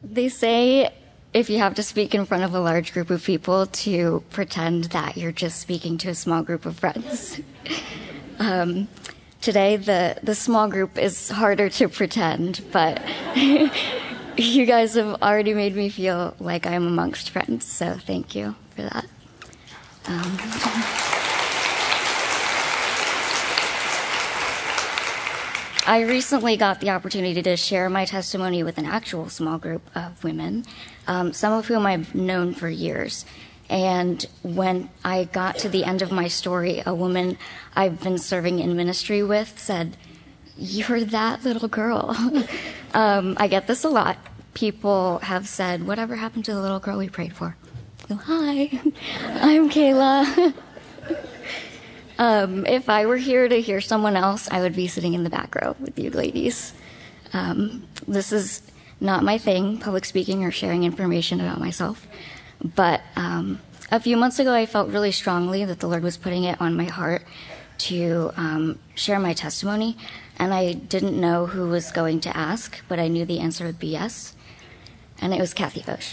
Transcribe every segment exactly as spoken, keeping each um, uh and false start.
They say if you have to speak in front of a large group of people to pretend that you're just speaking to a small group of friends. um, today, the, the small group is harder to pretend, but you guys have already made me feel like I'm amongst friends, so thank you for that. Um, I recently got the opportunity to share my testimony with an actual small group of women, um, some of whom I've known for years. And when I got to the end of my story, a woman I've been serving in ministry with said, "You're that little girl." um, I get this a lot. People have said, "Whatever happened to the little girl we prayed for?" So, hi, I'm Kayla. Um, if I were here to hear someone else, I would be sitting in the back row with you ladies. Um, this is not my thing, public speaking or sharing information about myself. But um, a few months ago, I felt really strongly that the Lord was putting it on my heart to um, share my testimony. And I didn't know who was going to ask, but I knew the answer would be yes. And it was Kathy Foch.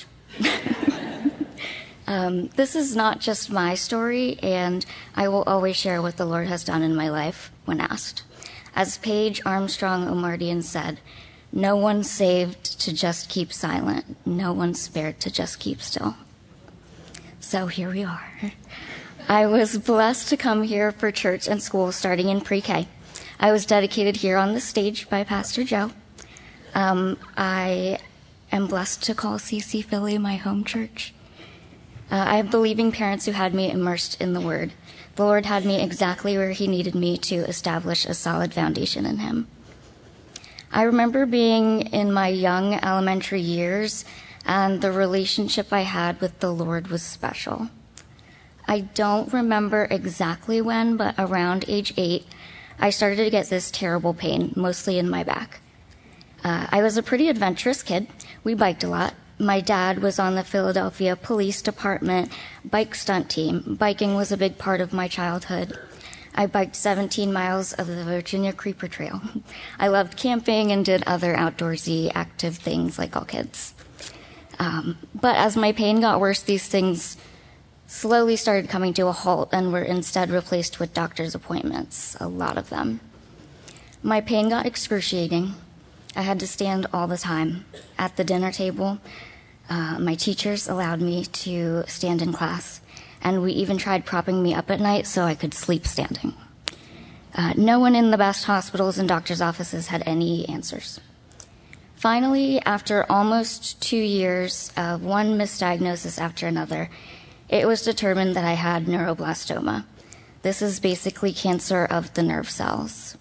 Um, this is not just my story, and I will always share what the Lord has done in my life when asked. As Paige Armstrong Omardian said, "No one's saved to just keep silent. No one's spared to just keep still." So here we are. I was blessed to come here for church and school starting in pre-K. I was dedicated here on the stage by Pastor Joe. Um, I am blessed to call C C Philly my home church. Uh, I have believing parents who had me immersed in the Word. The Lord had me exactly where He needed me to establish a solid foundation in Him. I remember being in my young elementary years, and the relationship I had with the Lord was special. I don't remember exactly when, but around age eight, I started to get this terrible pain, mostly in my back. Uh, I was a pretty adventurous kid. We biked a lot. My dad was on the Philadelphia Police Department bike stunt team. Biking was a big part of my childhood. I biked seventeen miles of the Virginia Creeper Trail. I loved camping and did other outdoorsy active things like all kids. Um, but as my pain got worse, these things slowly started coming to a halt and were instead replaced with doctor's appointments, a lot of them. My pain got excruciating. I had to stand all the time. At the dinner table, uh, my teachers allowed me to stand in class, and we even tried propping me up at night so I could sleep standing. Uh, no one in the best hospitals and doctor's offices had any answers. Finally, after almost two years of one misdiagnosis after another, it was determined that I had neuroblastoma. This is basically cancer of the nerve cells.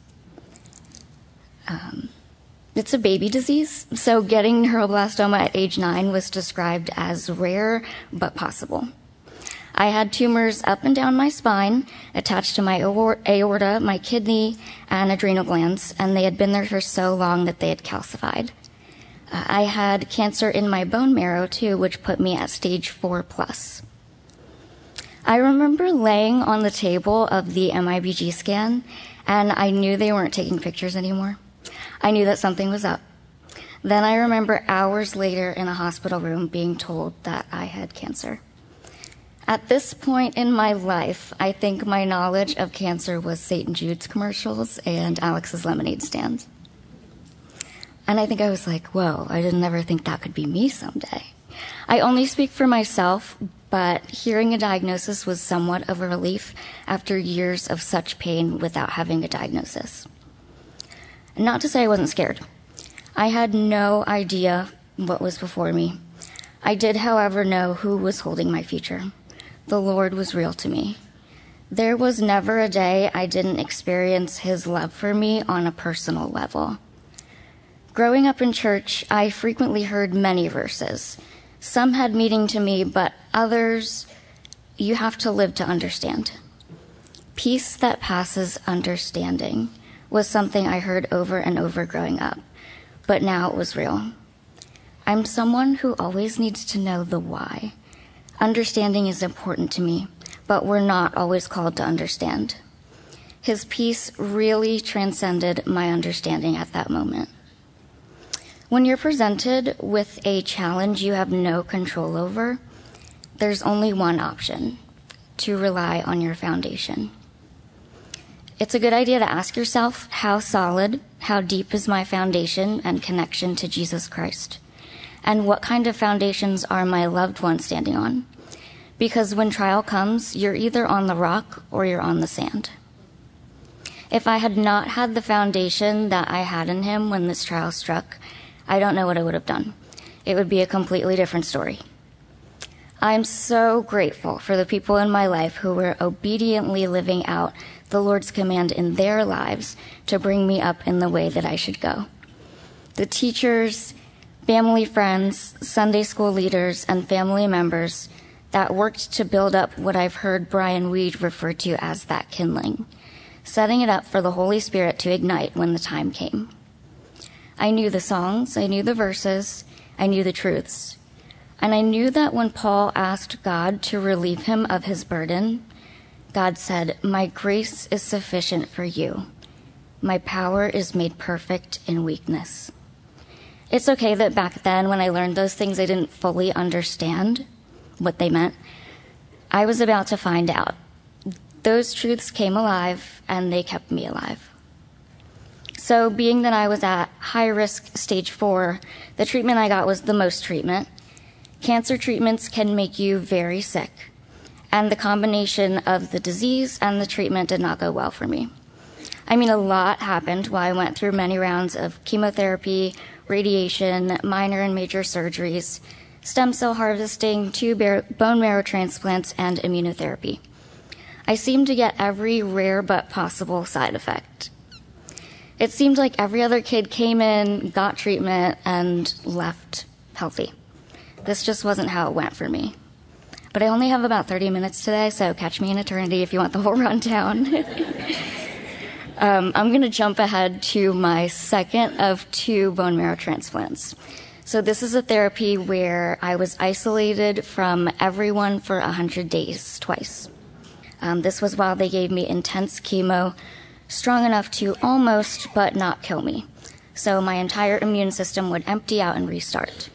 Um, It's a baby disease, so getting neuroblastoma at age nine was described as rare but possible. I had tumors up and down my spine, attached to my aorta, my kidney, and adrenal glands, and they had been there for so long that they had calcified. Uh, I had cancer in my bone marrow, too, which put me at stage four plus. I remember laying on the table of the M I B G scan, and I knew they weren't taking pictures anymore. I knew that something was up. Then I remember hours later in a hospital room being told that I had cancer. At this point in my life, I think my knowledge of cancer was Saint Jude's commercials and Alex's lemonade stand. And I think I was like, whoa, I didn't ever think that could be me someday. I only speak for myself, but hearing a diagnosis was somewhat of a relief after years of such pain without having a diagnosis. Not to say I wasn't scared. I had no idea what was before me. I did, however, know who was holding my future. The Lord was real to me. There was never a day I didn't experience His love for me on a personal level. Growing up in church, I frequently heard many verses. Some had meaning to me, but others you have to live to understand. Peace that passes understanding was something I heard over and over growing up, but now it was real. I'm someone who always needs to know the why. Understanding is important to me, but we're not always called to understand. His peace really transcended my understanding at that moment. When you're presented with a challenge you have no control over, there's only one option: to rely on your foundation. It's a good idea to ask yourself, how solid, how deep is my foundation and connection to Jesus Christ? And what kind of foundations are my loved ones standing on? Because when trial comes, you're either on the rock or you're on the sand. If I had not had the foundation that I had in him when this trial struck, I don't know what I would have done. It would be a completely different story. I'm so grateful for the people in my life who were obediently living out the Lord's command in their lives to bring me up in the way that I should go. The teachers, family friends, Sunday school leaders, and family members that worked to build up what I've heard Brian Weed refer to as that kindling, setting it up for the Holy Spirit to ignite when the time came. I knew the songs, I knew the verses, I knew the truths. And I knew that when Paul asked God to relieve him of his burden, God said, "My grace is sufficient for you. My power is made perfect in weakness." It's okay that back then when I learned those things, I didn't fully understand what they meant. I was about to find out. Those truths came alive and they kept me alive. So being that I was at high risk stage four, the treatment I got was the most treatment. Cancer treatments can make you very sick, and the combination of the disease and the treatment did not go well for me. I mean, a lot happened while I went through many rounds of chemotherapy, radiation, minor and major surgeries, stem cell harvesting, two bone marrow transplants, and immunotherapy. I seemed to get every rare but possible side effect. It seemed like every other kid came in, got treatment, and left healthy. This just wasn't how it went for me. But I only have about thirty minutes today, so catch me in eternity if you want the whole rundown. um, I'm going to jump ahead to my second of two bone marrow transplants. So this is a therapy where I was isolated from everyone for one hundred days, twice. Um, this was while they gave me intense chemo, strong enough to almost but not kill me. So my entire immune system would empty out and restart.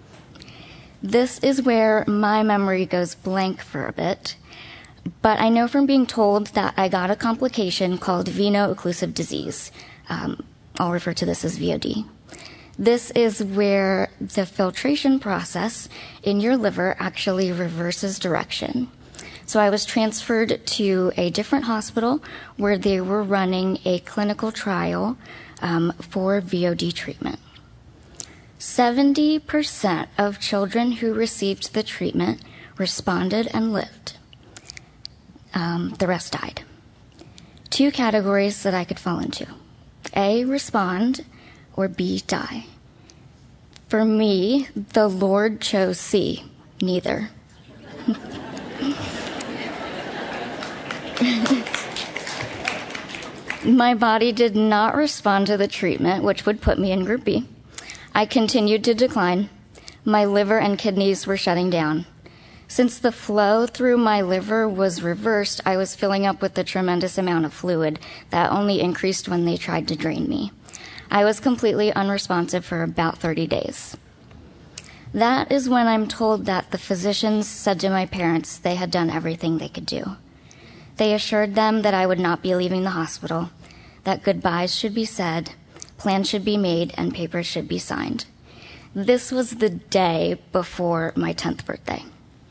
This is where my memory goes blank for a bit, but I know from being told that I got a complication called veno-occlusive disease. Um, I'll refer to this as V O D. This is where the filtration process in your liver actually reverses direction. So I was transferred to a different hospital where they were running a clinical trial um, for V O D treatment. seventy percent of children who received the treatment responded and lived. Um, the rest died. Two categories that I could fall into: A, respond, or B, die. For me, the Lord chose C, neither. My body did not respond to the treatment, which would put me in Group B. I continued to decline. My liver and kidneys were shutting down. Since the flow through my liver was reversed, I was filling up with a tremendous amount of fluid that only increased when they tried to drain me. I was completely unresponsive for about thirty days. That is when I'm told that the physicians said to my parents they had done everything they could do. They assured them that I would not be leaving the hospital, that goodbyes should be said, plans should be made, and papers should be signed. This was the day before my tenth birthday.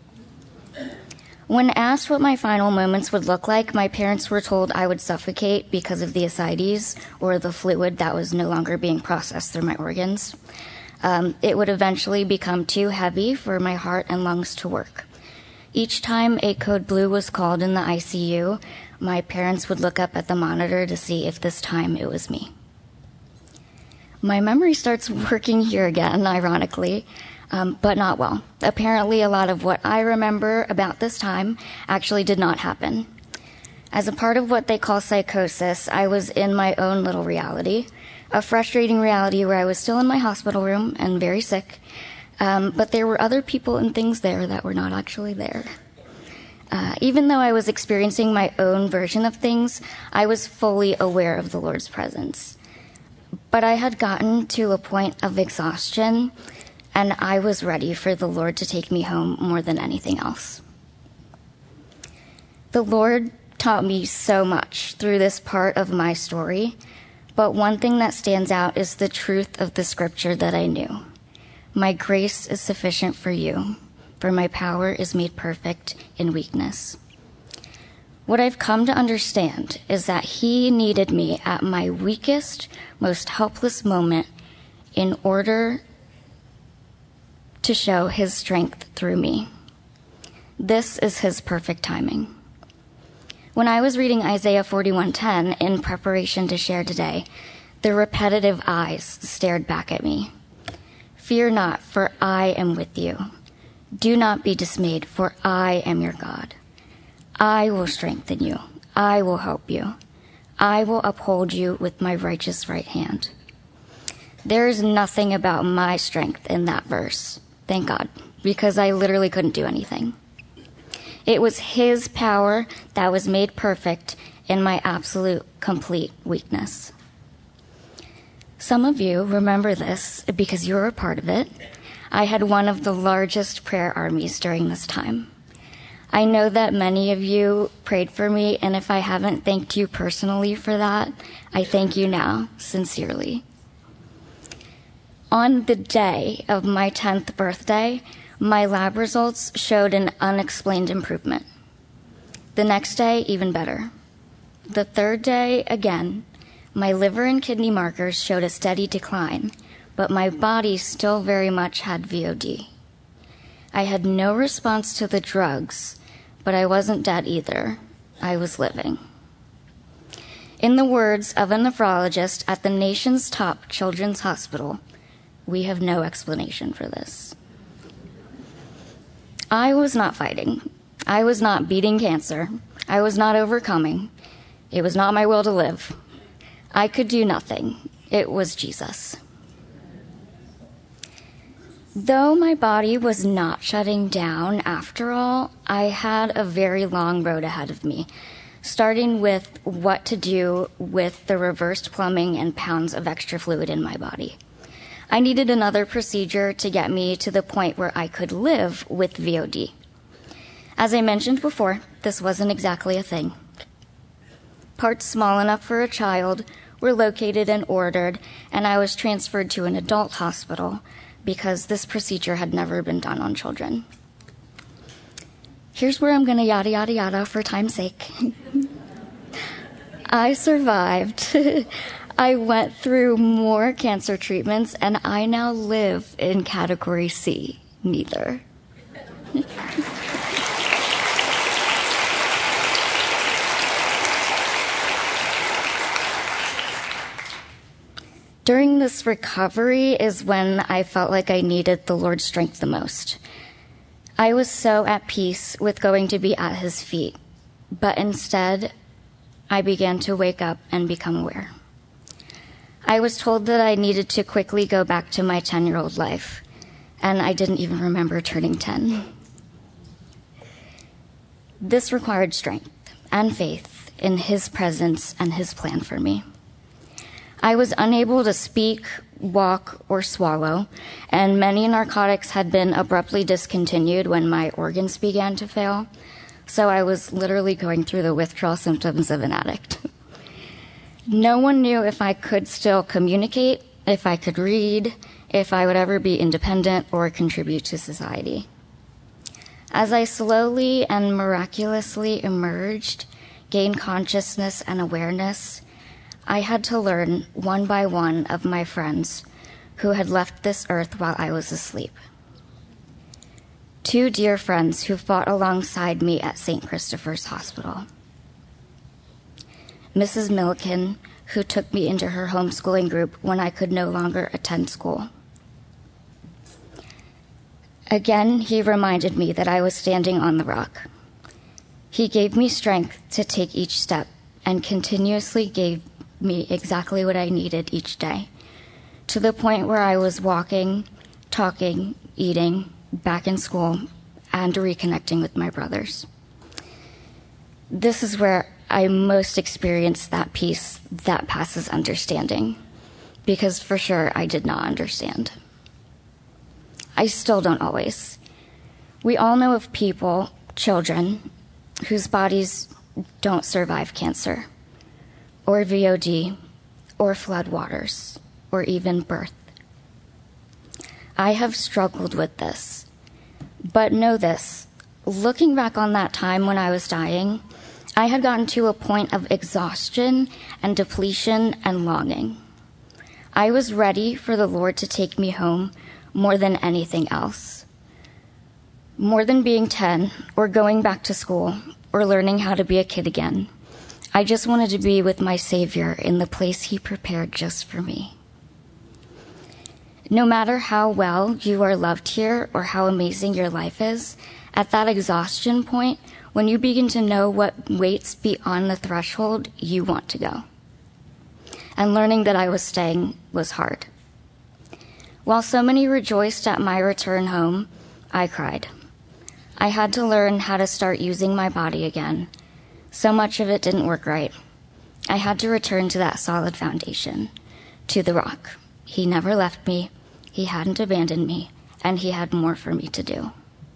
When asked what my final moments would look like, my parents were told I would suffocate because of the ascites, or the fluid that was no longer being processed through my organs. Um, it would eventually become too heavy for my heart and lungs to work. Each time a code blue was called in the I C U, my parents would look up at the monitor to see if this time it was me. My memory starts working here again, ironically, um, but not well. Apparently, a lot of what I remember about this time actually did not happen. As a part of what they call psychosis, I was in my own little reality, a frustrating reality where I was still in my hospital room and very sick, um, but there were other people and things there that were not actually there. Uh, even though I was experiencing my own version of things, I was fully aware of the Lord's presence. but I had gotten to a point of exhaustion, and I was ready for the Lord to take me home more than anything else. The Lord taught me so much through this part of my story, but one thing that stands out is the truth of the scripture that I knew. My grace is sufficient for you, for my power is made perfect in weakness. What I've come to understand is that he needed me at my weakest, most helpless moment in order to show his strength through me. This is his perfect timing. When I was reading Isaiah forty-one ten in preparation to share today, the repetitive eyes stared back at me. Fear not, for I am with you. Do not be dismayed, for I am your God. I will strengthen you. I will help you. I will uphold you with my righteous right hand. There is nothing about my strength in that verse, thank God, because I literally couldn't do anything. It was his power that was made perfect in my absolute, complete weakness. Some of you remember this because you were a part of it. I had one of the largest prayer armies during this time. I know that many of you prayed for me, and if I haven't thanked you personally for that, I thank you now, sincerely. On the day of my tenth birthday, my lab results showed an unexplained improvement. The next day, even better. The third day, again, my liver and kidney markers showed a steady decline, but my body still very much had V O D. I had no response to the drugs, but I wasn't dead either. I was living. In the words of a nephrologist at the nation's top children's hospital, we have no explanation for this. I was not fighting. I was not beating cancer. I was not overcoming. It was not my will to live. I could do nothing. It was Jesus. Though my body was not shutting down, after all, I had a very long road ahead of me, starting with what to do with the reversed plumbing and pounds of extra fluid in my body. I needed another procedure to get me to the point where I could live with V O D. As I mentioned before, this wasn't exactly a thing. Parts small enough for a child were located and ordered, and I was transferred to an adult hospital because this procedure had never been done on children. Here's where I'm going to yada, yada, yada for time's sake. I survived. I went through more cancer treatments, and I now live in category C, neither. During this recovery is when I felt like I needed the Lord's strength the most. I was so at peace with going to be at his feet, but instead, I began to wake up and become aware. I was told that I needed to quickly go back to my ten-year-old life, and I didn't even remember turning ten. This required strength and faith in his presence and his plan for me. I was unable to speak, walk, or swallow, and many narcotics had been abruptly discontinued when my organs began to fail, so I was literally going through the withdrawal symptoms of an addict. No one knew if I could still communicate, if I could read, if I would ever be independent or contribute to society. As I slowly and miraculously emerged, gained consciousness and awareness, I had to learn one by one of my friends who had left this earth while I was asleep. Two dear friends who fought alongside me at Saint Christopher's Hospital. Missus Milliken, who took me into her homeschooling group when I could no longer attend school. Again, he reminded me that I was standing on the rock. He gave me strength to take each step and continuously gave me exactly what I needed each day, to the point where I was walking, talking, eating, back in school, and reconnecting with my brothers. This is where I most experienced that peace that passes understanding, because for sure I did not understand. I still don't always. We all know of people, children, whose bodies don't survive cancer, or V O D, or floodwaters, or even birth. I have struggled with this, but know this, looking back on that time when I was dying, I had gotten to a point of exhaustion and depletion and longing. I was ready for the Lord to take me home more than anything else. More than being ten, or going back to school, or learning how to be a kid again. I just wanted to be with my Savior in the place he prepared just for me. No matter how well you are loved here or how amazing your life is, at that exhaustion point, when you begin to know what waits beyond the threshold, you want to go. And learning that I was staying was hard. While so many rejoiced at my return home, I cried. I had to learn how to start using my body again. So much of it didn't work right. I had to return to that solid foundation, to the rock. He never left me, he hadn't abandoned me, and he had more for me to do.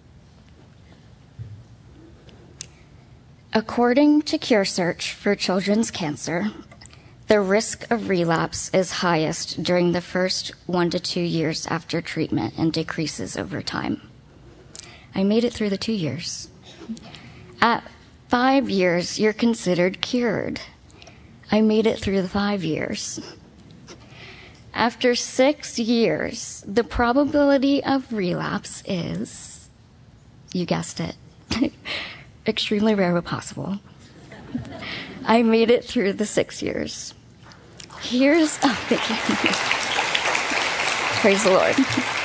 According to CureSearch for children's cancer, the risk of relapse is highest during the first one to two years after treatment and decreases over time. I made it through the two years. At five years, you're considered cured. I made it through the five years. After six years, the probability of relapse is, you guessed it, extremely rare but possible. I made it through the six years. Here's, oh, thank you. Praise the Lord.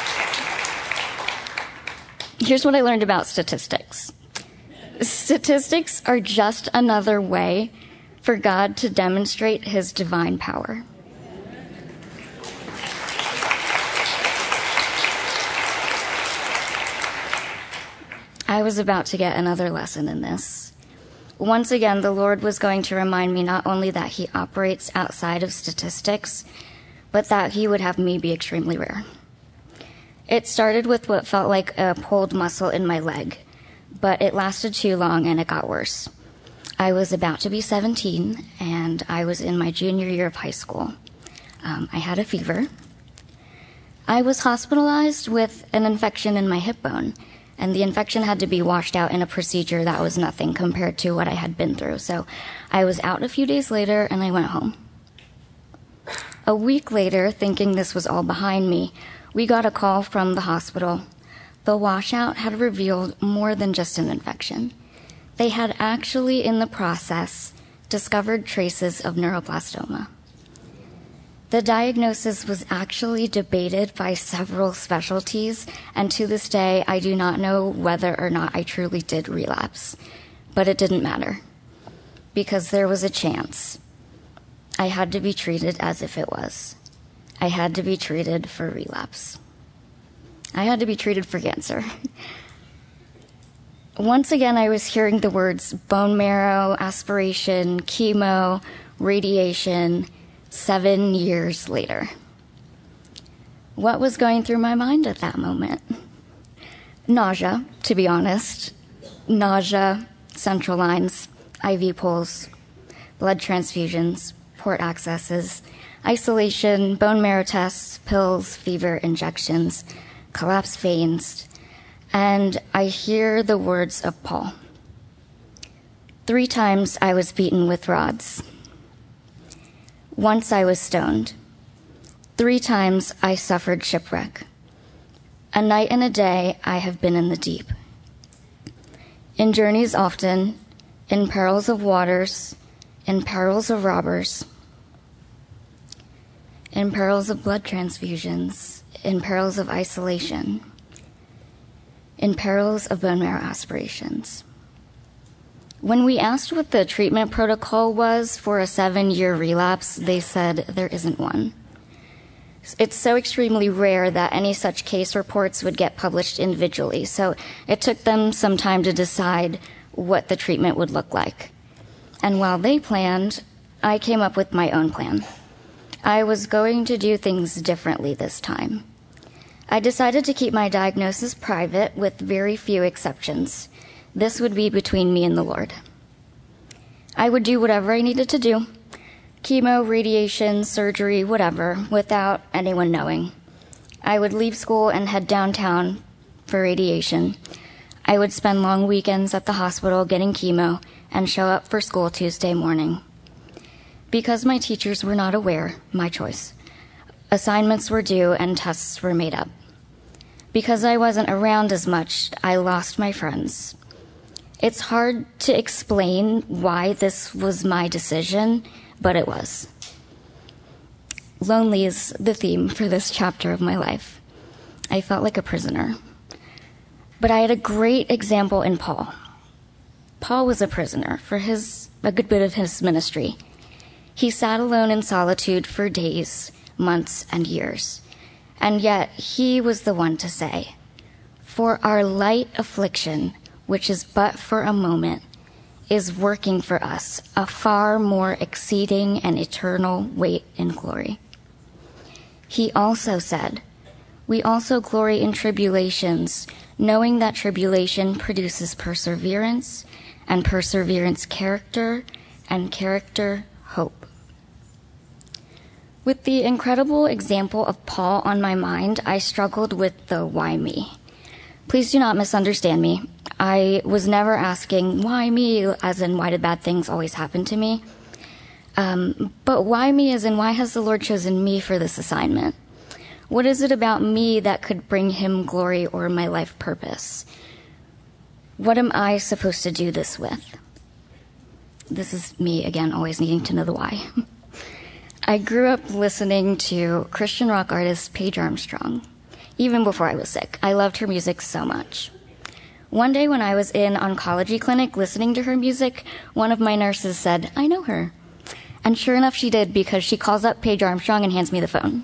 Here's what I learned about statistics. Statistics are just another way for God to demonstrate his divine power. I was about to get another lesson in this. Once again, the Lord was going to remind me not only that he operates outside of statistics, but that he would have me be extremely rare. It started with what felt like a pulled muscle in my leg, but it lasted too long and it got worse. I was about to be seventeen, and I was in my junior year of high school. Um, I had a fever. I was hospitalized with an infection in my hip bone, and the infection had to be washed out in a procedure that was nothing compared to what I had been through. So I was out a few days later, and I went home. A week later, thinking this was all behind me, we got a call from the hospital. The washout had revealed more than just an infection. They had actually, in the process, discovered traces of neuroblastoma. The diagnosis was actually debated by several specialties, and to this day, I do not know whether or not I truly did relapse. But it didn't matter, because there was a chance. I had to be treated as if it was. I had to be treated for relapse. I had to be treated for cancer. Once again, I was hearing the words bone marrow, aspiration, chemo, radiation, seven years later. What was going through my mind at that moment? Nausea, to be honest. Nausea, central lines, I V pulls, blood transfusions, port accesses, isolation, bone marrow tests, pills, fever, injections, collapsed veins, and I hear the words of Paul. Three times I was beaten with rods. Once I was stoned. Three times I suffered shipwreck. A night and a day I have been in the deep. In journeys often, in perils of waters, in perils of robbers, in perils of blood transfusions, in perils of isolation, in perils of bone marrow aspirations. When we asked what the treatment protocol was for a seven-year relapse, they said there isn't one. It's so extremely rare that any such case reports would get published individually, so it took them some time to decide what the treatment would look like. And while they planned, I came up with my own plan. I was going to do things differently this time. I decided to keep my diagnosis private with very few exceptions. This would be between me and the Lord. I would do whatever I needed to do, chemo, radiation, surgery, whatever, without anyone knowing. I would leave school and head downtown for radiation. I would spend long weekends at the hospital getting chemo and show up for school Tuesday morning. Because my teachers were not aware, my choice, assignments were due and tests were made up. Because I wasn't around as much, I lost my friends. It's hard to explain why this was my decision, but it was. Lonely is the theme for this chapter of my life. I felt like a prisoner. But I had a great example in Paul. Paul was a prisoner for his a good bit of his ministry. He sat alone in solitude for days, months, and years. And yet he was the one to say, "For our light affliction, which is but for a moment, is working for us a far more exceeding and eternal weight in glory." He also said, "We also glory in tribulations, knowing that tribulation produces perseverance, and perseverance character, and character hope." With the incredible example of Paul on my mind, I struggled with the why me. Please do not misunderstand me. I was never asking, why me, as in why did bad things always happen to me? Um, but why me as in why has the Lord chosen me for this assignment? What is it about me that could bring him glory or my life purpose? What am I supposed to do this with? This is me, again, always needing to know the why. I grew up listening to Christian rock artist Paige Armstrong, even before I was sick. I loved her music so much. One day when I was in oncology clinic listening to her music, one of my nurses said, "I know her." And sure enough, she did, because she calls up Paige Armstrong and hands me the phone.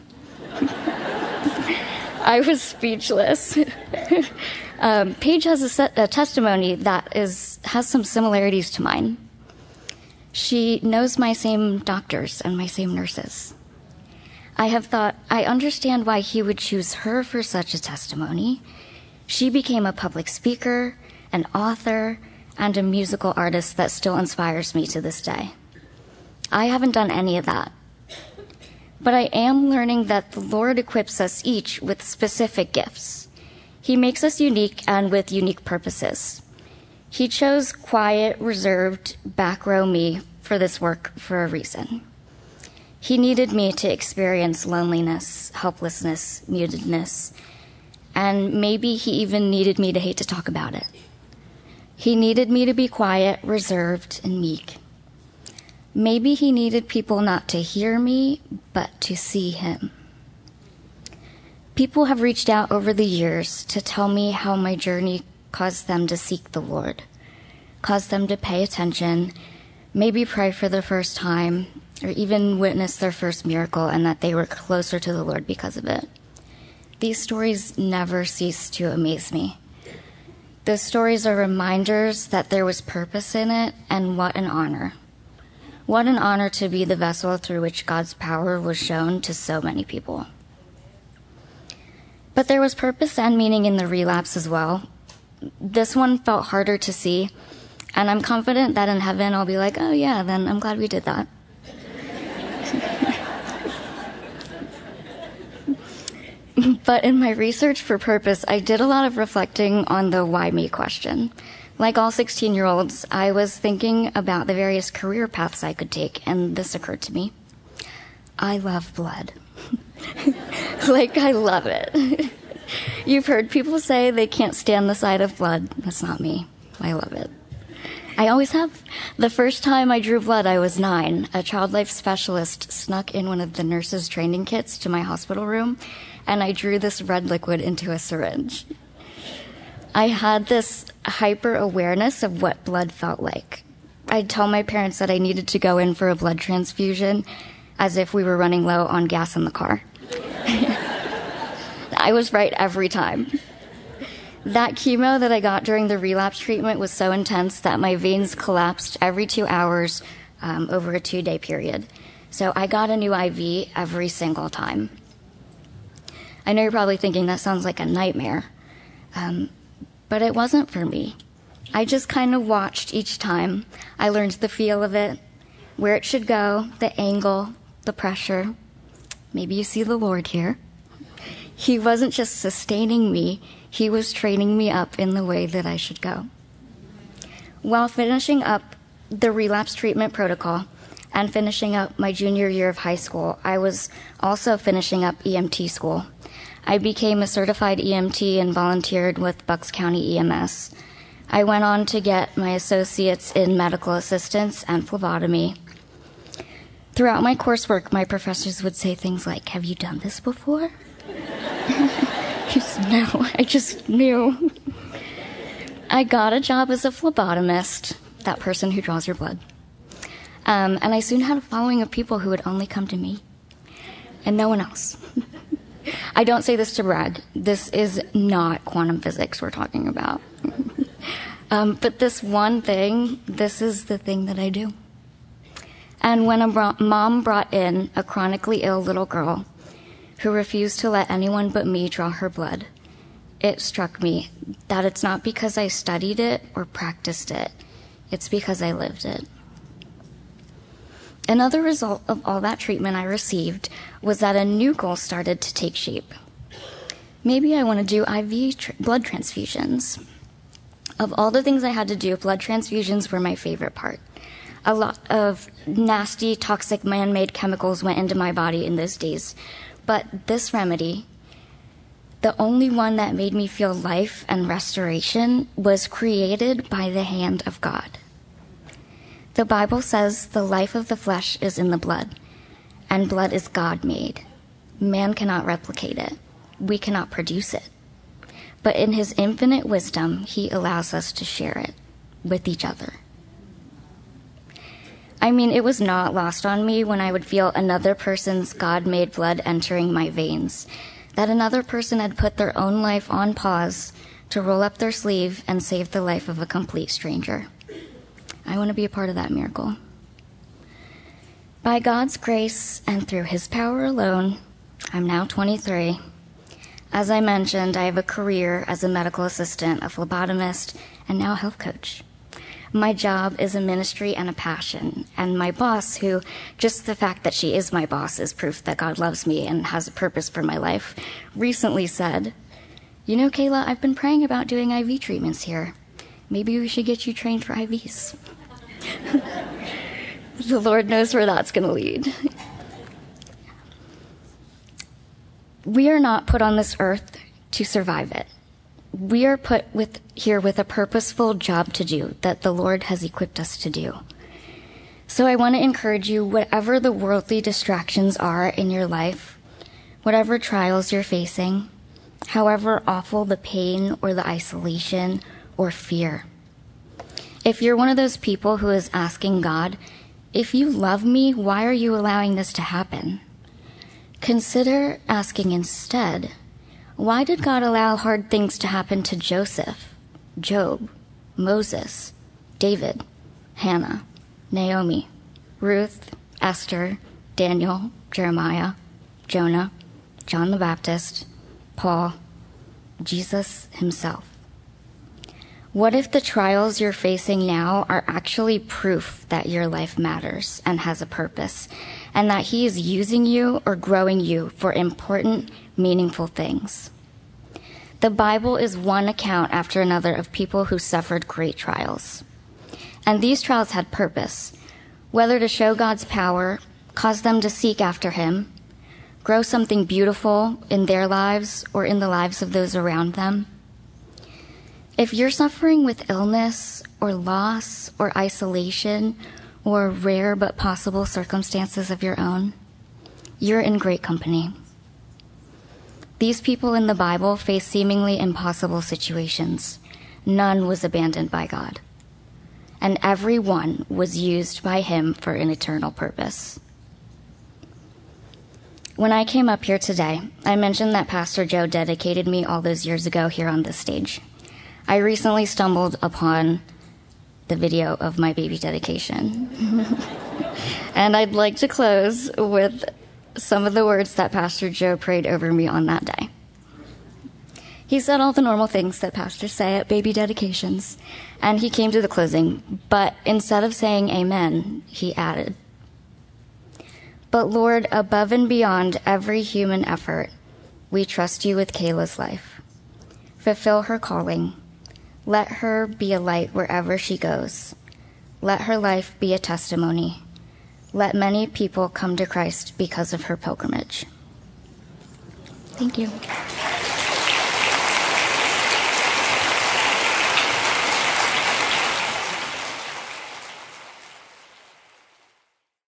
I was speechless. um, Paige has a, set, a testimony that is has some similarities to mine. She knows my same doctors and my same nurses. I have thought, I understand why he would choose her for such a testimony. She became a public speaker, an author, and a musical artist that still inspires me to this day. I haven't done any of that. But I am learning that the Lord equips us each with specific gifts. He makes us unique and with unique purposes. He chose quiet, reserved, back row me for this work for a reason. He needed me to experience loneliness, helplessness, mutedness, and maybe he even needed me to hate to talk about it. He needed me to be quiet, reserved, and meek. Maybe he needed people not to hear me, but to see him. People have reached out over the years to tell me how my journey caused them to seek the Lord, caused them to pay attention, maybe pray for the first time, or even witness their first miracle, and that they were closer to the Lord because of it. These stories never cease to amaze me. Those stories are reminders that there was purpose in it, and what an honor. What an honor to be the vessel through which God's power was shown to so many people. But there was purpose and meaning in the relapse as well. This one felt harder to see, and I'm confident that in heaven I'll be like, oh yeah, then I'm glad we did that. But in my research for purpose, I did a lot of reflecting on the why me question. Like all sixteen-year-olds, I was thinking about the various career paths I could take, and this occurred to me. I love blood. Like, I love it. You've heard people say they can't stand the sight of blood. That's not me. I love it. I always have. The first time I drew blood, I was nine. A child life specialist snuck in one of the nurses' training kits to my hospital room, and I drew this red liquid into a syringe. I had this hyper-awareness of what blood felt like. I'd tell my parents that I needed to go in for a blood transfusion as if we were running low on gas in the car. I was right every time. That chemo that I got during the relapse treatment was so intense that my veins collapsed every two hours um, over a two-day period. So I got a new I V every single time. I know you're probably thinking that sounds like a nightmare, um, but it wasn't for me. I just kind of watched each time. I learned the feel of it, where it should go, the angle, the pressure. Maybe you see the Lord here. He wasn't just sustaining me, he was training me up in the way that I should go. While finishing up the relapse treatment protocol and finishing up my junior year of high school, I was also finishing up E M T school. I became a certified E M T and volunteered with Bucks County E M S. I went on to get my associates in medical assistance and phlebotomy. Throughout my coursework, my professors would say things like, "Have you done this before?" Just, no, I just knew. I got a job as a phlebotomist, that person who draws your blood. Um, and I soon had a following of people who would only come to me and no one else. I don't say this to brag. This is not quantum physics we're talking about. um, but this one thing, this is the thing that I do. And when a bro- mom brought in a chronically ill little girl who refused to let anyone but me draw her blood, it struck me that it's not because I studied it or practiced it. It's because I lived it. Another result of all that treatment I received was that a new goal started to take shape. Maybe I want to do I V tr- blood transfusions. Of all the things I had to do, blood transfusions were my favorite part. A lot of nasty, toxic, man-made chemicals went into my body in those days. But this remedy, the only one that made me feel life and restoration, was created by the hand of God. The Bible says the life of the flesh is in the blood, and blood is God-made. Man cannot replicate it. We cannot produce it. But in his infinite wisdom, he allows us to share it with each other. I mean, it was not lost on me when I would feel another person's God-made blood entering my veins, that another person had put their own life on pause to roll up their sleeve and save the life of a complete stranger. I want to be a part of that miracle. By God's grace and through his power alone, I'm now twenty-three. As I mentioned, I have a career as a medical assistant, a phlebotomist, and now a health coach. My job is a ministry and a passion, and my boss, who, just the fact that she is my boss is proof that God loves me and has a purpose for my life, recently said, "You know, Kayla, I've been praying about doing I V treatments here. Maybe we should get you trained for I Vs." The Lord knows where that's going to lead. We are not put on this earth to survive it. We are put with, here with a purposeful job to do that the Lord has equipped us to do. So I want to encourage you, whatever the worldly distractions are in your life, whatever trials you're facing, however awful the pain or the isolation or fear. If you're one of those people who is asking God, "If you love me, why are you allowing this to happen?" Consider asking instead, why did God allow hard things to happen to Joseph, Job, Moses, David, Hannah, Naomi, Ruth, Esther, Daniel, Jeremiah, Jonah, John the Baptist, Paul, Jesus himself? What if the trials you're facing now are actually proof that your life matters and has a purpose, and that he is using you or growing you for important, meaningful things? The Bible is one account after another of people who suffered great trials. And these trials had purpose, whether to show God's power, cause them to seek after him, grow something beautiful in their lives or in the lives of those around them. If you're suffering with illness or loss or isolation or rare but possible circumstances of your own, you're in great company. These people in the Bible face seemingly impossible situations. None was abandoned by God, and every one was used by him for an eternal purpose. When I came up here today, I mentioned that Pastor Joe dedicated me all those years ago here on this stage. I recently stumbled upon the video of my baby dedication. And I'd like to close with some of the words that Pastor Joe prayed over me on that day. He said all the normal things that pastors say at baby dedications, and he came to the closing, but instead of saying amen, he added, "But Lord, above and beyond every human effort, we trust you with Kayla's life. Fulfill her calling. Let her be a light wherever she goes. Let her life be a testimony. Let many people come to Christ because of her pilgrimage." Thank you.